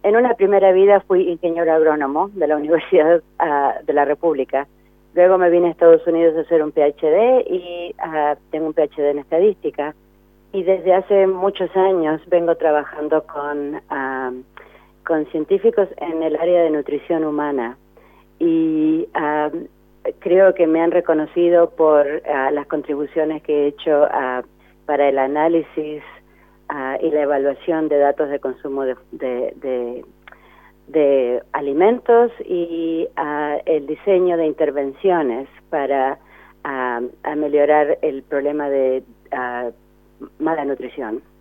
en una primera vida fui ingeniero agrónomo de la Universidad de la República. Luego me vine a Estados Unidos a hacer un PhD y tengo un PhD en estadística. Y desde hace muchos años vengo trabajando con científicos en el área de nutrición humana. Y creo que me han reconocido por las contribuciones que he hecho para el análisis y la evaluación de datos de consumo de alimentos y el diseño de intervenciones para mejorar el problema de mala nutrición.